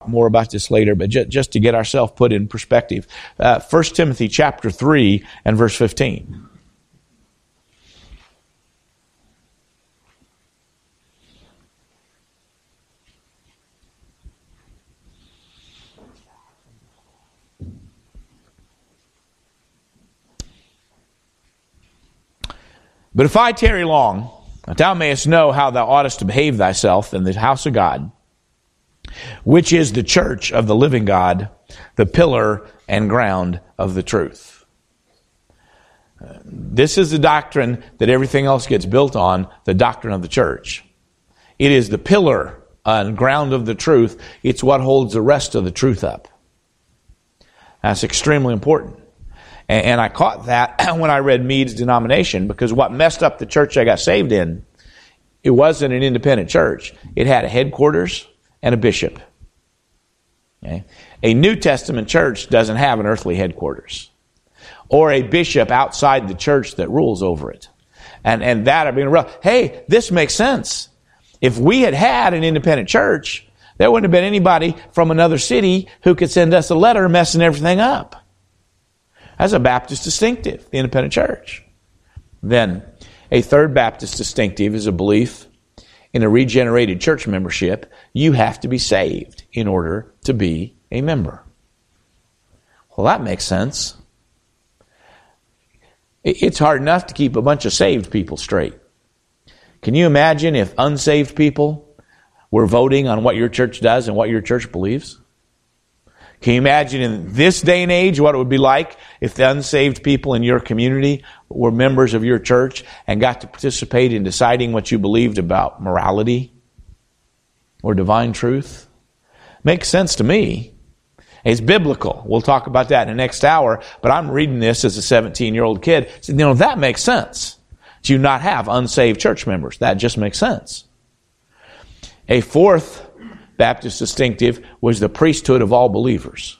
more about this later, but just to get ourselves put in perspective. 1 Timothy chapter 3 and verse 15. But if I tarry long, that thou mayest know how thou oughtest to behave thyself in the house of God, which is the church of the living God, the pillar and ground of the truth. This is the doctrine that everything else gets built on, the doctrine of the church. It is the pillar and ground of the truth. It's what holds the rest of the truth up. That's extremely important. And I caught that when I read Meade's denomination, because what messed up the church I got saved in, it wasn't an independent church. It had a headquarters and a bishop. Okay? A New Testament church doesn't have an earthly headquarters or a bishop outside the church that rules over it. And that, I mean, hey, this makes sense. If we had had an independent church, there wouldn't have been anybody from another city who could send us a letter messing everything up. That's a Baptist distinctive, the independent church. Then, a third Baptist distinctive is a belief in a regenerated church membership. You have to be saved in order to be a member. Well, that makes sense. It's hard enough to keep a bunch of saved people straight. Can you imagine if unsaved people were voting on what your church does and what your church believes? Can you imagine in this day and age what it would be like if the unsaved people in your community were members of your church and got to participate in deciding what you believed about morality or divine truth? Makes sense to me. It's biblical. We'll talk about that in the next hour, but I'm reading this as a 17-year-old kid. So, that makes sense. Do not have unsaved church members. That just makes sense. A fourth Baptist distinctive was the priesthood of all believers.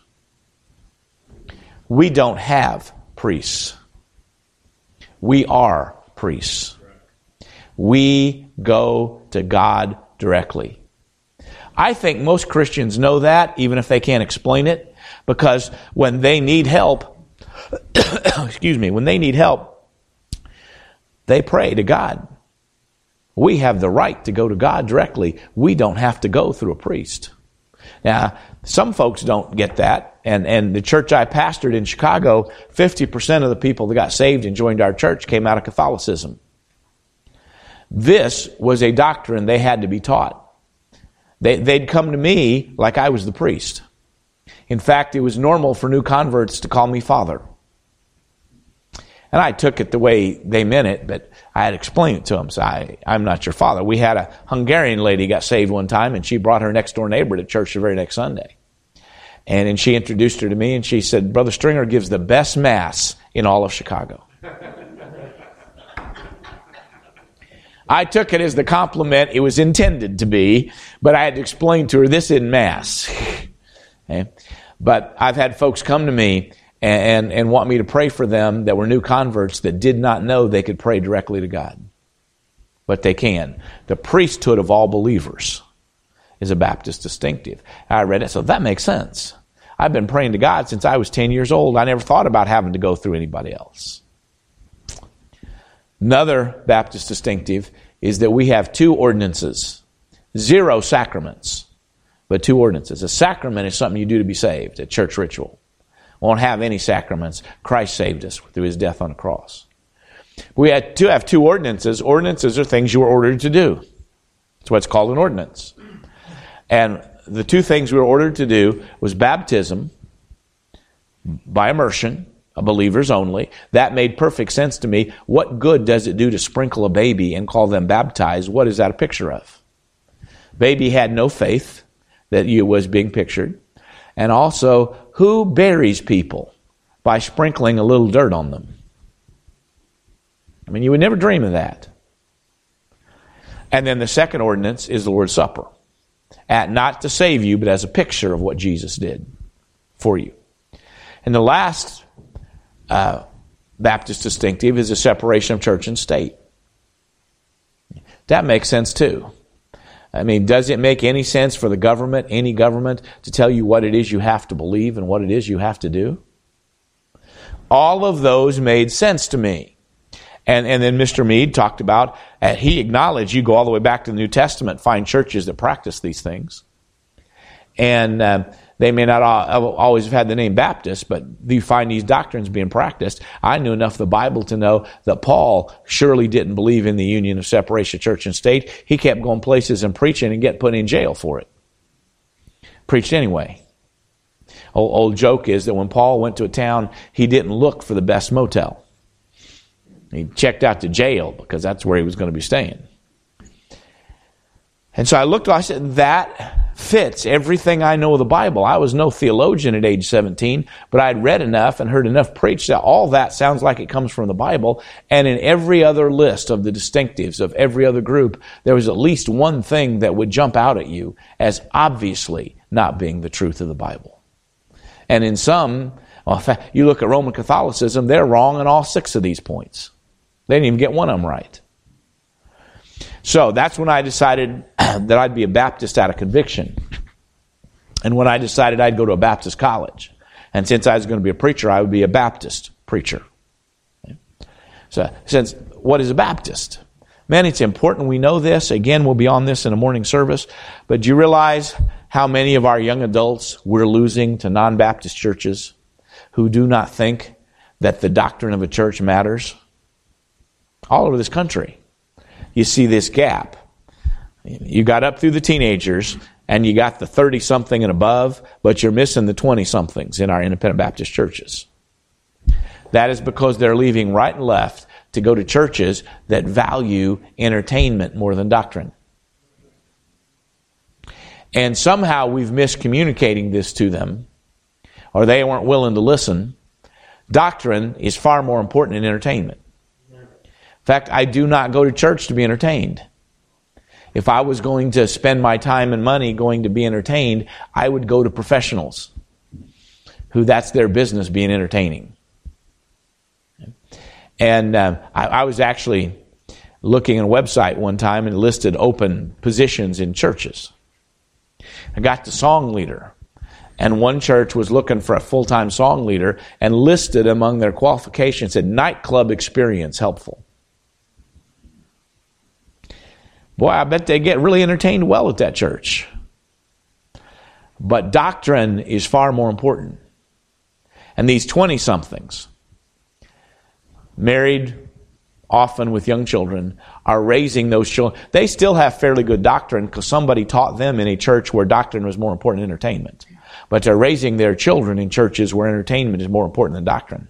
We don't have priests. We are priests. We go to God directly. I think most Christians know that, even if they can't explain it, because when they need help, when they need help, they pray to God. We have the right to go to God directly. We don't have to go through a priest. Now, some folks don't get that. And the church I pastored in Chicago, 50% of the people that got saved and joined our church came out of Catholicism. This was a doctrine they had to be taught. They'd come to me like I was the priest. In fact, it was normal for new converts to call me father. And I took it the way they meant it, but I had explained it to them. So I'm not your father. We had a Hungarian lady got saved one time, and she brought her next door neighbor to church the very next Sunday. And then she introduced her to me, and she said, Brother Stringer gives the best mass in all of Chicago. I took it as the compliment it was intended to be, but I had to explain to her this isn't mass. Okay? But I've had folks come to me and want me to pray for them that were new converts that did not know they could pray directly to God. But they can. The priesthood of all believers is a Baptist distinctive. I read it, so that makes sense. I've been praying to God since I was 10 years old. I never thought about having to go through anybody else. Another Baptist distinctive is that we have 2 ordinances. 0 sacraments, but 2 ordinances. A sacrament is something you do to be saved, a church ritual. Won't have any sacraments. Christ saved us through His death on the cross. We had to have 2 ordinances. Ordinances are things you were ordered to do. That's what's called an ordinance. And the 2 things we were ordered to do was baptism by immersion, a believers only. That made perfect sense to me. What good does it do to sprinkle a baby and call them baptized? What is that a picture of? Baby had no faith that was being pictured. And also, who buries people by sprinkling a little dirt on them? I mean, you would never dream of that. And then the second ordinance is the Lord's Supper. Not to save you, but as a picture of what Jesus did for you. And the last Baptist distinctive is the separation of church and state. That makes sense too. I mean, does it make any sense for the government, any government, to tell you what it is you have to believe and what it is you have to do? All of those made sense to me. And then Mr. Meade talked about, he acknowledged you go all the way back to the New Testament, find churches that practice these things. And they may not always have had the name Baptist, but you find these doctrines being practiced. I knew enough of the Bible to know that Paul surely didn't believe in the union of separation of church and state. He kept going places and preaching and getting put in jail for it. Preached anyway. Old joke is that when Paul went to a town, he didn't look for the best motel. He checked out the jail because that's where he was going to be staying. And so I said, that fits everything I know of the Bible. I was no theologian at age 17, but I'd read enough and heard enough preached that all that sounds like it comes from the Bible. And in every other list of the distinctives of every other group, there was at least one thing that would jump out at you as obviously not being the truth of the Bible. And in some, well, in fact, you look at Roman Catholicism, they're wrong on all 6 of these points. They didn't even get one of them right. So that's when I decided that I'd be a Baptist out of conviction. And when I decided I'd go to a Baptist college. And since I was going to be a preacher, I would be a Baptist preacher. So, what is a Baptist? Man, it's important we know this. Again, we'll be on this in a morning service. But do you realize how many of our young adults we're losing to non-Baptist churches who do not think that the doctrine of a church matters? All over this country. You see this gap. You got up through the teenagers and you got the 30-something and above, but you're missing the 20-somethings in our independent Baptist churches. That is because they're leaving right and left to go to churches that value entertainment more than doctrine. And somehow we've miscommunicating this to them, or they weren't willing to listen. Doctrine is far more important than entertainment. In fact, I do not go to church to be entertained. If I was going to spend my time and money going to be entertained, I would go to professionals who that's their business, being entertaining. And I was actually looking at a website one time and listed open positions in churches. I got to song leader. And one church was looking for a full-time song leader and listed among their qualifications, said nightclub experience helpful. Boy, I bet they get really entertained well at that church. But doctrine is far more important. And these 20-somethings, married often with young children, are raising those children. They still have fairly good doctrine because somebody taught them in a church where doctrine was more important than entertainment. But they're raising their children in churches where entertainment is more important than doctrine.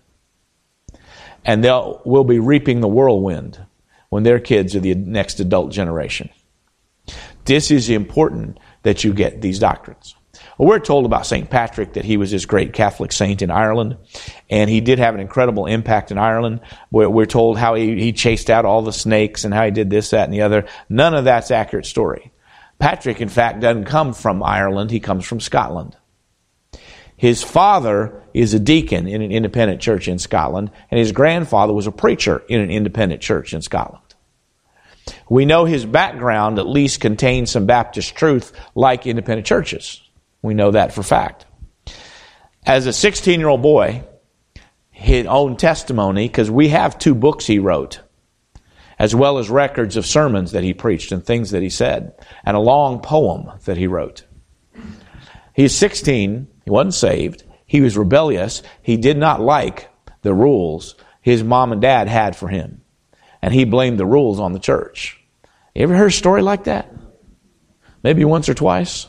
And will be reaping the whirlwind when their kids are the next adult generation. This is important that you get these doctrines. Well, we're told about St. Patrick that he was this great Catholic saint in Ireland, and he did have an incredible impact in Ireland. We're told how he chased out all the snakes and how he did this, that, and the other. None of that's accurate story. Patrick, in fact, doesn't come from Ireland. He comes from Scotland. His father is a deacon in an independent church in Scotland, and his grandfather was a preacher in an independent church in Scotland. We know his background at least contains some Baptist truth like independent churches. We know that for fact. As a 16-year-old boy, his own testimony, because we have 2 books he wrote, as well as records of sermons that he preached and things that he said, and a long poem that he wrote. He's 16. He wasn't saved. He was rebellious. He did not like the rules his mom and dad had for him. And he blamed the rules on the church. You ever heard a story like that? Maybe once or twice.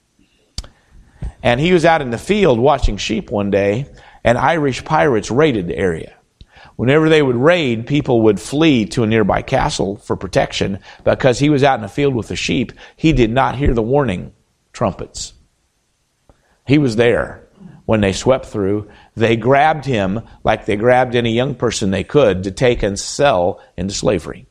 And he was out in the field watching sheep one day, and Irish pirates raided the area. Whenever they would raid, people would flee to a nearby castle for protection. Because he was out in the field with the sheep, he did not hear the warning trumpets. He was there when they swept through. They grabbed him like they grabbed any young person they could to take and sell into slavery.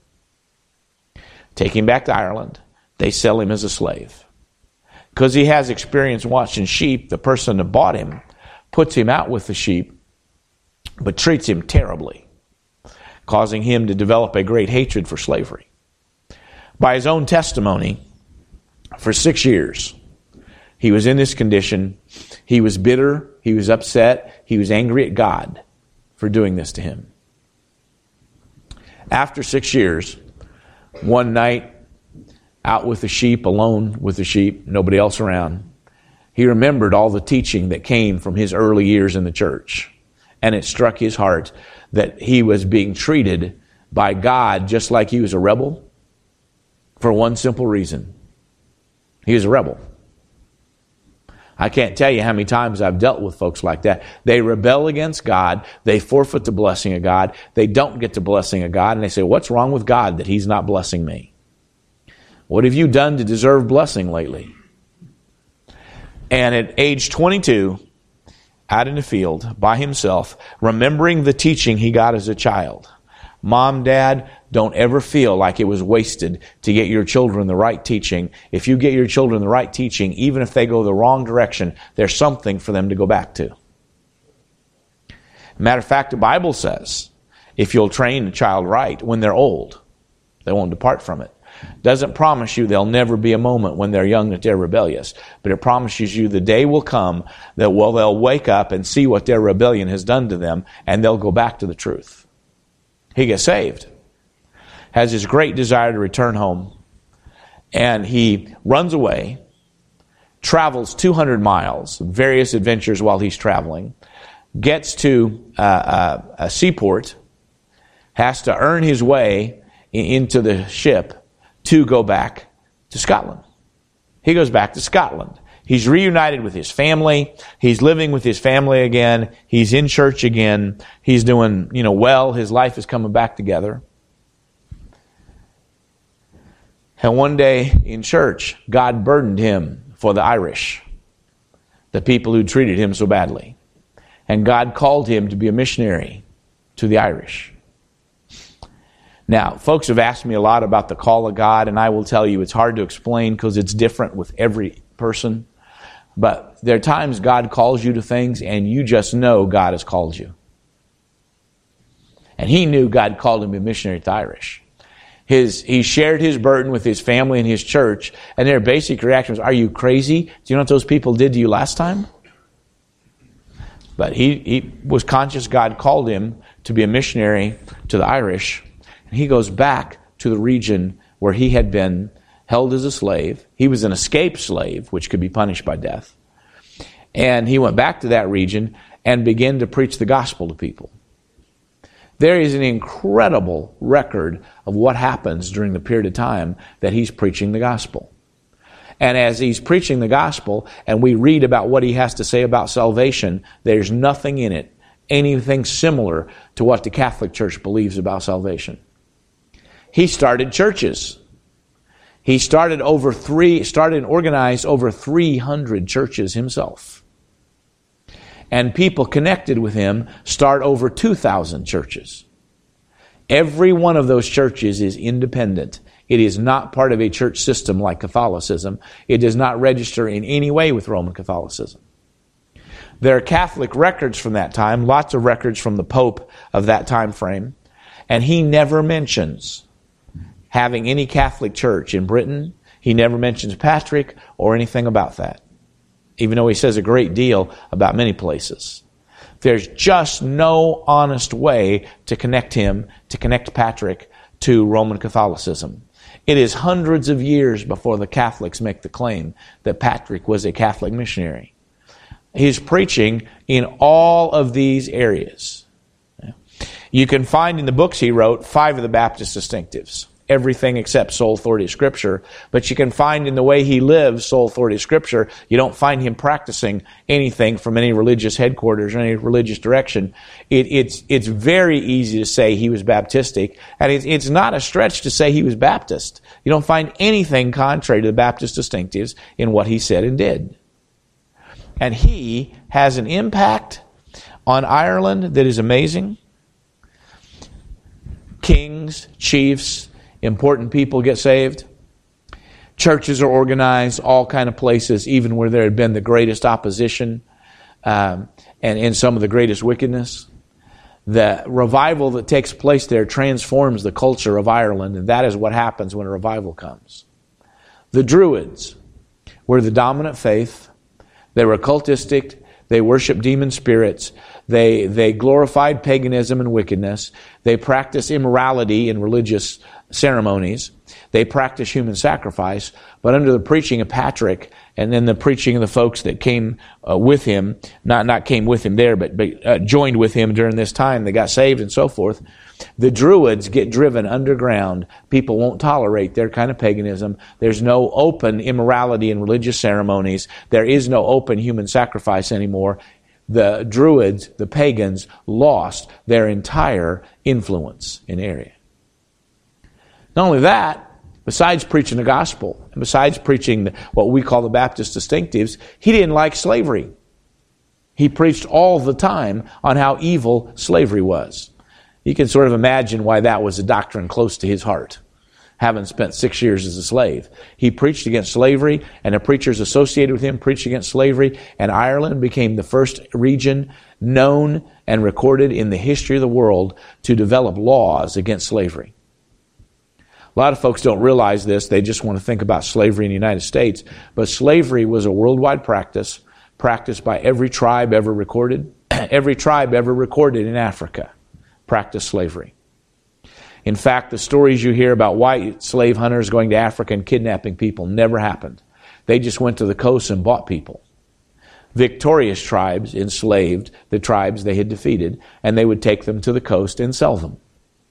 Take him back to Ireland. They sell him as a slave. Because he has experience watching sheep, the person that bought him puts him out with the sheep, but treats him terribly, causing him to develop a great hatred for slavery. By his own testimony, For 6 years, he was in this condition. He was bitter. He was upset. He was angry at God for doing this to him. After 6 years, one night, out with the sheep, alone with the sheep, nobody else around, he remembered all the teaching that came from his early years in the church. And it struck his heart that he was being treated by God just like he was a rebel for one simple reason. He was a rebel. I can't tell you how many times I've dealt with folks like that. They rebel against God. They forfeit the blessing of God. They don't get the blessing of God. And they say, what's wrong with God that He's not blessing me? What have you done to deserve blessing lately? And at age 22, out in the field by himself, remembering the teaching he got as a child. Mom, Dad, don't ever feel like it was wasted to get your children the right teaching. If you get your children the right teaching, even if they go the wrong direction, there's something for them to go back to. Matter of fact, the Bible says, if you'll train a child right, when they're old, they won't depart from it. Doesn't promise you there'll never be a moment when they're young that they're rebellious, but it promises you the day will come that they'll wake up and see what their rebellion has done to them, and they'll go back to the truth. He gets saved, has this great desire to return home, and he runs away, travels 200 miles, various adventures while he's traveling, gets to a seaport, has to earn his way into the ship to go back to Scotland. He goes back to Scotland. He's reunited with his family. He's living with his family again. He's in church again. He's doing, well. His life is coming back together. And one day in church, God burdened him for the Irish, the people who treated him so badly. And God called him to be a missionary to the Irish. Now, folks have asked me a lot about the call of God, and I will tell you it's hard to explain because it's different with every person. But there are times God calls you to things and you just know God has called you. And he knew God called him to be a missionary to the Irish. He shared his burden with his family and his church, and their basic reaction was, are you crazy? Do you know what those people did to you last time? But he was conscious God called him to be a missionary to the Irish. And he goes back to the region where he had been held as a slave. He was an escaped slave, which could be punished by death. And he went back to that region and began to preach the gospel to people. There is an incredible record of what happens during the period of time that he's preaching the gospel. And as he's preaching the gospel, and we read about what he has to say about salvation, there's nothing in it, anything similar to what the Catholic Church believes about salvation. He started churches. He started and organized over 300 churches himself. And people connected with him start over 2,000 churches. Every one of those churches is independent. It is not part of a church system like Catholicism. It does not register in any way with Roman Catholicism. There are Catholic records from that time, lots of records from the Pope of that time frame, and he never mentions having any Catholic church in Britain. He never mentions Patrick or anything about that, even though he says a great deal about many places. There's just no honest way to connect Patrick to Roman Catholicism. It is hundreds of years before the Catholics make the claim that Patrick was a Catholic missionary. He's preaching in all of these areas. You can find in the books he wrote 5 of the Baptist distinctives. Everything except sole authority of Scripture. But you can find in the way he lives sole authority of Scripture. You don't find him practicing anything from any religious headquarters or any religious direction. It's very easy to say he was Baptistic, and it's not a stretch to say he was Baptist. You don't find anything contrary to the Baptist distinctives in what he said and did. And he has an impact on Ireland that is amazing. Kings, chiefs, important people get saved. Churches are organized, all kind of places, even where there had been the greatest opposition and some of the greatest wickedness. The revival that takes place there transforms the culture of Ireland, and that is what happens when a revival comes. The Druids, were the dominant faith. They were occultistic. They worshiped demon spirits. They glorified paganism and wickedness. They practiced immorality in religious ceremonies. They practiced human sacrifice. But under the preaching of Patrick, and then the preaching of the folks that came with him, not came with him there, but joined with him during this time, they got saved and so forth, the Druids get driven underground. People won't tolerate their kind of paganism. There's no open immorality in religious ceremonies. There is no open human sacrifice anymore. The Druids, the pagans, lost their entire influence in the area. Not only that, besides preaching the gospel, and besides preaching what we call the Baptist distinctives, he didn't like slavery. He preached all the time on how evil slavery was. You can sort of imagine why that was a doctrine close to his heart, having spent 6 years as a slave. He preached against slavery, and the preachers associated with him preached against slavery, and Ireland became the first region known and recorded in the history of the world to develop laws against slavery. A lot of folks don't realize this. They just want to think about slavery in the United States. But slavery was a worldwide practice, practiced by every tribe ever recorded. Every tribe ever recorded in Africa practiced slavery. In fact, the stories you hear about white slave hunters going to Africa and kidnapping people never happened. They just went to the coast and bought people. Victorious tribes enslaved the tribes they had defeated, and they would take them to the coast and sell them.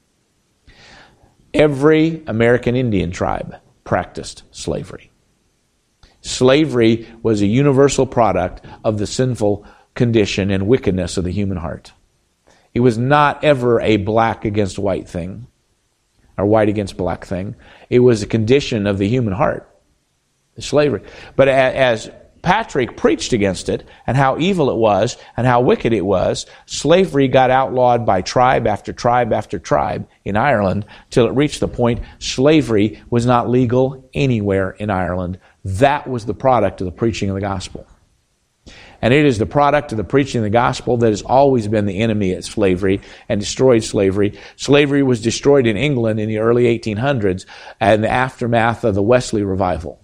Every American Indian tribe practiced slavery. Slavery was a universal product of the sinful condition and wickedness of the human heart. It was not ever a black against white thing, or white against black thing. It was a condition of the human heart, the slavery. But as Patrick preached against it, and how evil it was, and how wicked it was, slavery got outlawed by tribe after tribe after tribe in Ireland, till it reached the point slavery was not legal anywhere in Ireland. That was the product of the preaching of the gospel. And it is the product of the preaching of the gospel that has always been the enemy of slavery and destroyed slavery. Slavery was destroyed in England in the early 1800s and the aftermath of the Wesley revival.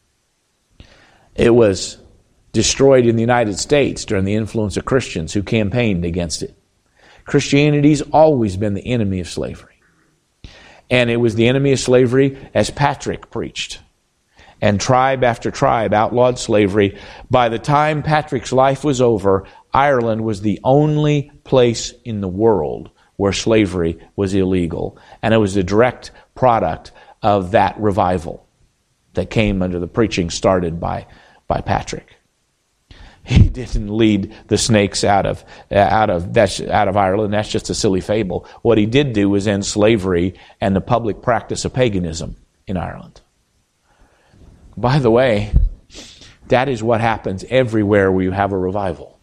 It was destroyed in the United States during the influence of Christians who campaigned against it. Christianity's always been the enemy of slavery. And it was the enemy of slavery as Patrick preached. And tribe after tribe outlawed slavery. By the time Patrick's life was over, Ireland was the only place in the world where slavery was illegal. And it was a direct product of that revival that came under the preaching started by Patrick. He didn't lead the snakes out of Ireland. That's just a silly fable. What he did do was end slavery and the public practice of paganism in Ireland. By the way, that is what happens everywhere where you have a revival.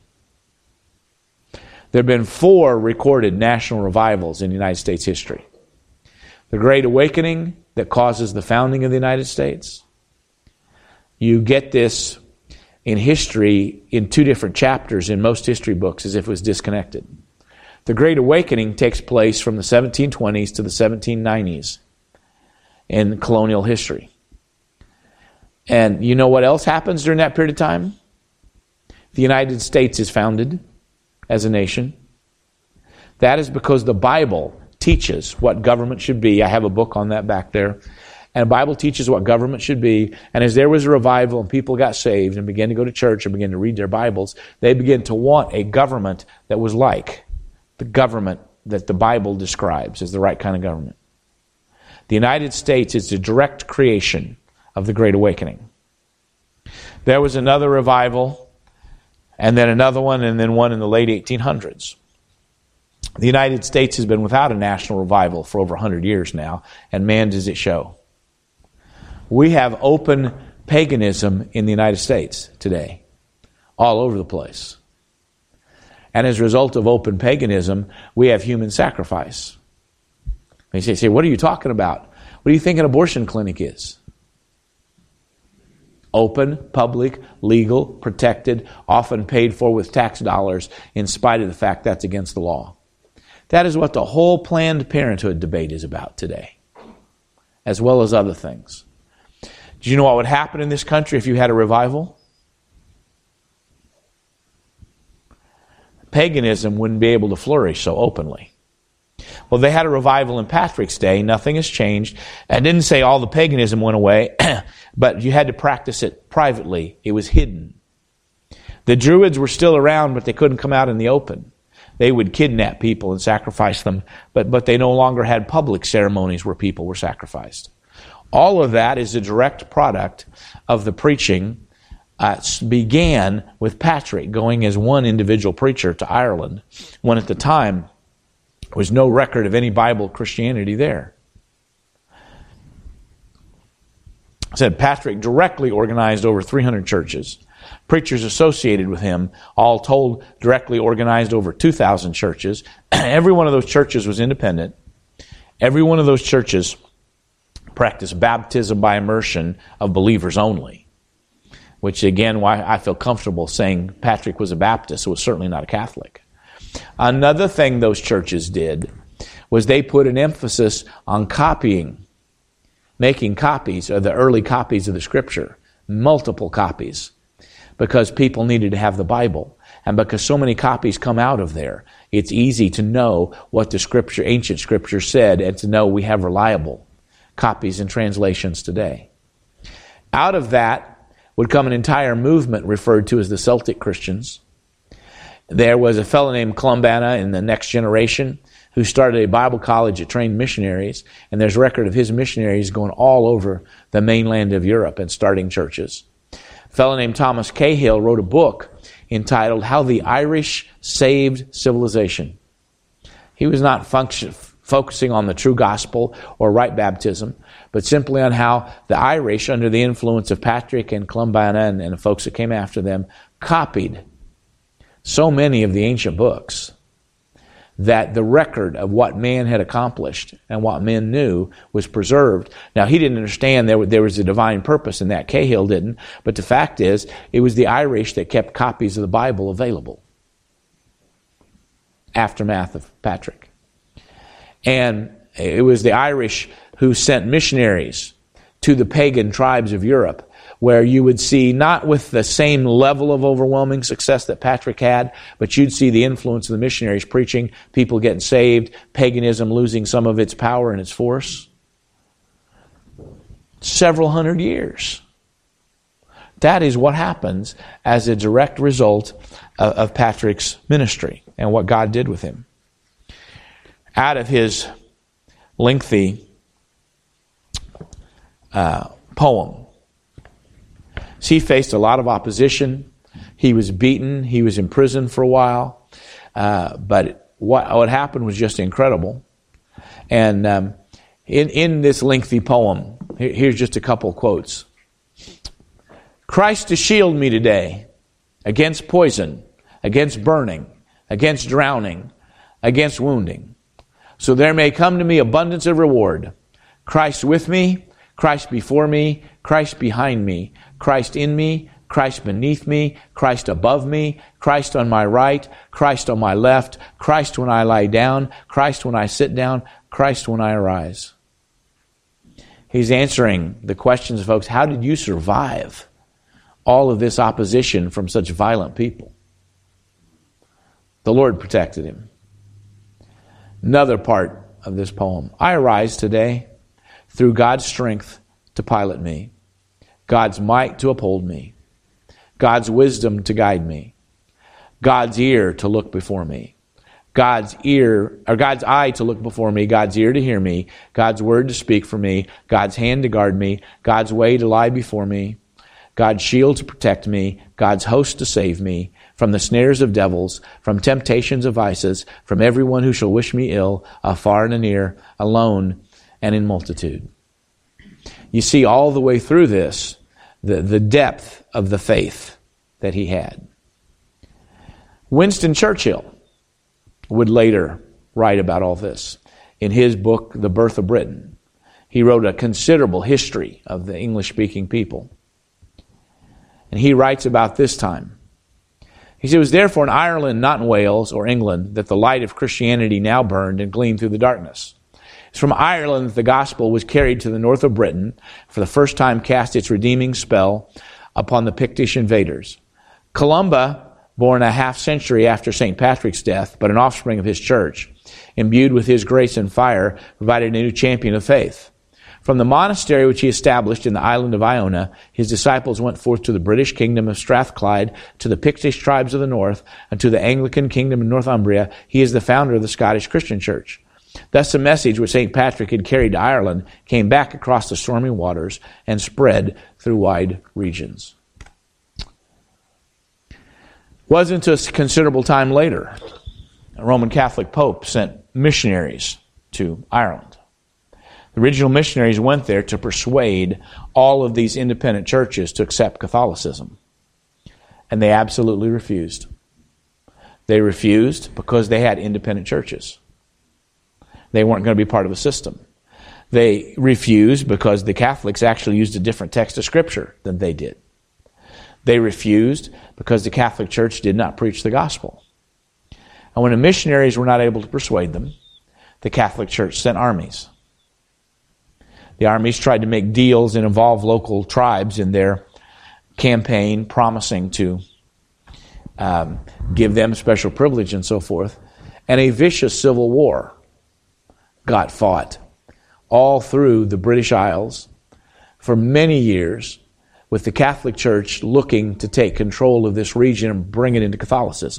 There have been 4 recorded national revivals in United States history. The Great Awakening that causes the founding of the United States. You get this in history in 2 different chapters in most history books as if it was disconnected. The Great Awakening takes place from the 1720s to the 1790s in colonial history. And you know what else happens during that period of time? The United States is founded as a nation. That is because the Bible teaches what government should be. I have a book on that back there. And the Bible teaches what government should be. And as there was a revival and people got saved and began to go to church and began to read their Bibles, they began to want a government that was like the government that the Bible describes as the right kind of government. The United States is the direct creation of the Great Awakening. There was another revival, and then another one, and then one in the late 1800s. The United States has been without a national revival for over 100 years now, and man, does it show. We have open paganism in the United States today, all over the place. And as a result of open paganism, we have human sacrifice. They say, what are you talking about? What do you think an abortion clinic is? Open, public, legal, protected, often paid for with tax dollars, in spite of the fact that's against the law. That is what the whole Planned Parenthood debate is about today, as well as other things. Do you know what would happen in this country if you had a revival? Paganism wouldn't be able to flourish so openly. Well, they had a revival in Patrick's day. Nothing has changed. I didn't say all the paganism went away, but you had to practice it privately. It was hidden. The Druids were still around, but they couldn't come out in the open. They would kidnap people and sacrifice them, but they no longer had public ceremonies where people were sacrificed. All of that is a direct product of the preaching. Began with Patrick going as one individual preacher to Ireland, when at the time there was no record of any Bible Christianity there. It said Patrick directly organized over 300 churches. Preachers associated with him, all told, directly organized over 2,000 churches. Every one of those churches was independent. Every one of those churches practiced baptism by immersion of believers only, which again, why I feel comfortable saying Patrick was a Baptist, so was certainly not a Catholic. Another thing those churches did was they put an emphasis on copying, making copies of the early copies of the Scripture, multiple copies, because people needed to have the Bible. And because so many copies come out of there, it's easy to know what the Scripture, ancient Scripture said, and to know we have reliable copies and translations today. Out of that would come an entire movement referred to as the Celtic Christians. There was a fellow named Columbanna in the next generation who started a Bible college that trained missionaries, and there's record of his missionaries going all over the mainland of Europe and starting churches. A fellow named Thomas Cahill wrote a book entitled How the Irish Saved Civilization. He was not focusing on the true gospel or right baptism, but simply on how the Irish, under the influence of Patrick and Columbanna and the folks that came after them, copied so many of the ancient books that the record of what man had accomplished and what men knew was preserved. Now, he didn't understand there was a divine purpose in that. Cahill didn't. But the fact is, it was the Irish that kept copies of the Bible available. Aftermath of Patrick. And it was the Irish who sent missionaries to the pagan tribes of Europe, where you would see, not with the same level of overwhelming success that Patrick had, but you'd see the influence of the missionaries preaching, people getting saved, paganism losing some of its power and its force. Several hundred years. That is what happens as a direct result of Patrick's ministry and what God did with him. Out of his lengthy poem, he faced a lot of opposition. He was beaten. He was in prison for a while. But what happened was just incredible. And in this lengthy poem, here's just a couple quotes. Christ to shield me today against poison, against burning, against drowning, against wounding. So there may come to me abundance of reward. Christ with me, Christ before me, Christ behind me, Christ in me, Christ beneath me, Christ above me, Christ on my right, Christ on my left, Christ when I lie down, Christ when I sit down, Christ when I arise. He's answering the questions, folks. How did you survive all of this opposition from such violent people? The Lord protected him. Another part of this poem. I arise today through God's strength to pilot me, God's might to uphold me, God's wisdom to guide me, God's ear to look before me, God's eye to look before me, God's ear to hear me, God's word to speak for me, God's hand to guard me, God's way to lie before me, God's shield to protect me, God's host to save me, from the snares of devils, from temptations of vices, from everyone who shall wish me ill, afar and near, alone and in multitude. You see all the way through this, the depth of the faith that he had. Winston Churchill would later write about all this. In his book, The Birth of Britain, he wrote a considerable history of the English-speaking people. And he writes about this time. He said, it was therefore in Ireland, not in Wales or England, that the light of Christianity now burned and gleamed through the darkness. It's from Ireland that the gospel was carried to the north of Britain, for the first time cast its redeeming spell upon the Pictish invaders. Columba, born a half century after St. Patrick's death, but an offspring of his church, imbued with his grace and fire, provided a new champion of faith. From the monastery which he established in the island of Iona, his disciples went forth to the British kingdom of Strathclyde, to the Pictish tribes of the north, and to the Anglican kingdom of Northumbria. He is the founder of the Scottish Christian Church. Thus the message which St. Patrick had carried to Ireland came back across the stormy waters and spread through wide regions. Wasn't a considerable time later, a Roman Catholic Pope sent missionaries to Ireland. The original missionaries went there to persuade all of these independent churches to accept Catholicism. And they absolutely refused. They refused because they had independent churches. They weren't going to be part of a system. They refused because the Catholics actually used a different text of Scripture than they did. They refused because the Catholic Church did not preach the gospel. And when the missionaries were not able to persuade them, the Catholic Church sent armies. The armies tried to make deals and involve local tribes in their campaign, promising to give them special privilege and so forth. And a vicious civil war got fought all through the British Isles for many years, with the Catholic Church looking to take control of this region and bring it into Catholicism.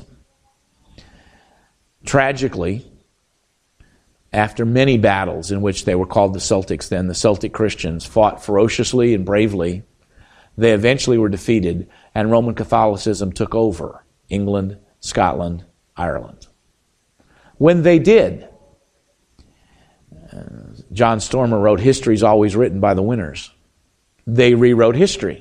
Tragically, after many battles in which they were called the Celtics then, the Celtic Christians fought ferociously and bravely. They eventually were defeated, and Roman Catholicism took over England, Scotland, Ireland. When they did, John Stormer wrote, "History is always written by the winners." They rewrote history.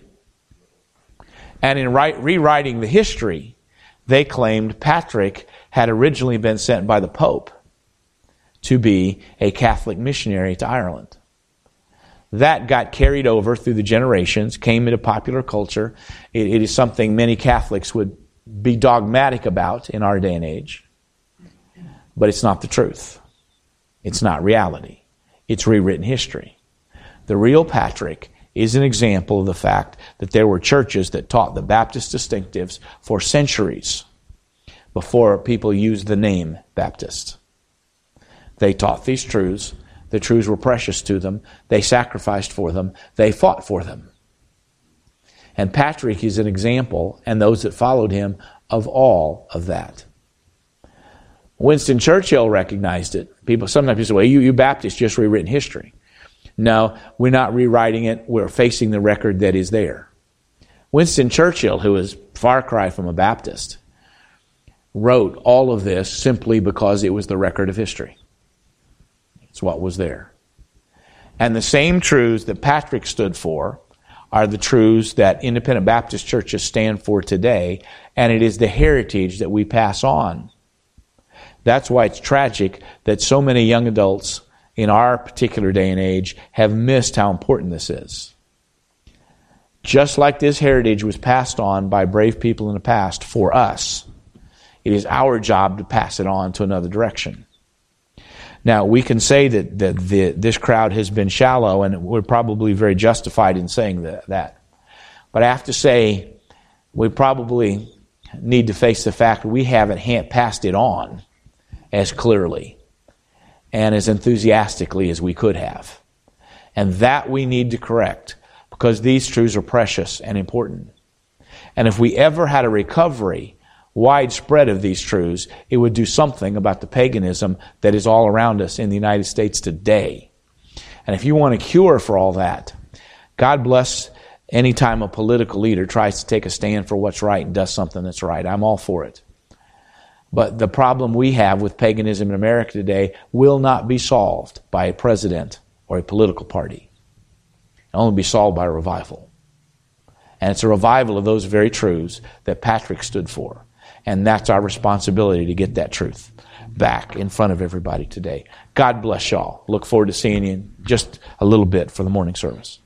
And in rewriting the history, they claimed Patrick had originally been sent by the Pope to be a Catholic missionary to Ireland. That got carried over through the generations, came into popular culture. It is something many Catholics would be dogmatic about in our day and age. But it's not the truth. It's not reality. It's rewritten history. The real Patrick is an example of the fact that there were churches that taught the Baptist distinctives for centuries before people used the name Baptist. They taught these truths. The truths were precious to them. They sacrificed for them. They fought for them. And Patrick is an example, and those that followed him, of all of that. Winston Churchill recognized it. Sometimes people say, well, you Baptists just rewritten history. No, we're not rewriting it. We're facing the record that is there. Winston Churchill, who is far cry from a Baptist, wrote all of this simply because it was the record of history. It's what was there. And the same truths that Patrick stood for are the truths that independent Baptist churches stand for today, and it is the heritage that we pass on. That's why it's tragic that so many young adults in our particular day and age have missed how important this is. Just like this heritage was passed on by brave people in the past for us, it is our job to pass it on to another direction. Now, we can say that this crowd has been shallow, and we're probably very justified in saying that. But I have to say, we probably need to face the fact we haven't passed it on as clearly and as enthusiastically as we could have. And that we need to correct, because these truths are precious and important. And if we ever had a recovery widespread of these truths, it would do something about the paganism that is all around us in the United States today. And if you want a cure for all that, God bless any time a political leader tries to take a stand for what's right and does something that's right. I'm all for it. But the problem we have with paganism in America today will not be solved by a president or a political party. It'll only be solved by a revival. And it's a revival of those very truths that Patrick stood for. And that's our responsibility to get that truth back in front of everybody today. God bless y'all. Look forward to seeing you in just a little bit for the morning service.